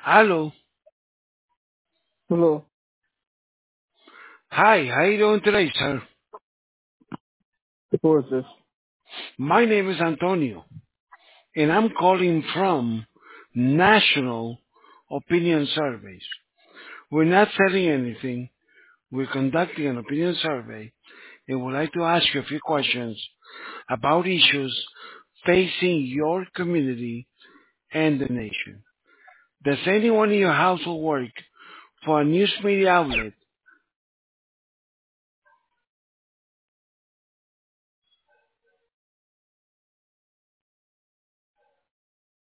Hello. Hello, Hi, how you doing today, sir? who is this? My name is Antonio, and I'm calling from National Opinion Surveys. We're not selling anything. We're conducting an opinion survey, and would like to ask you a few questions about issues facing your community and the nation. Does anyone in your household work for a news media outlet